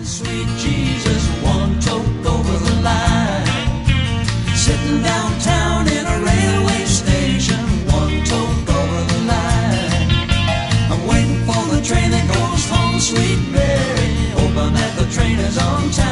Sweet Jesus, one toke over the line. Sitting downtown in a railway station, one toke over the line. I'm waiting for the train that goes home, sweet Mary, hoping that the train is on time.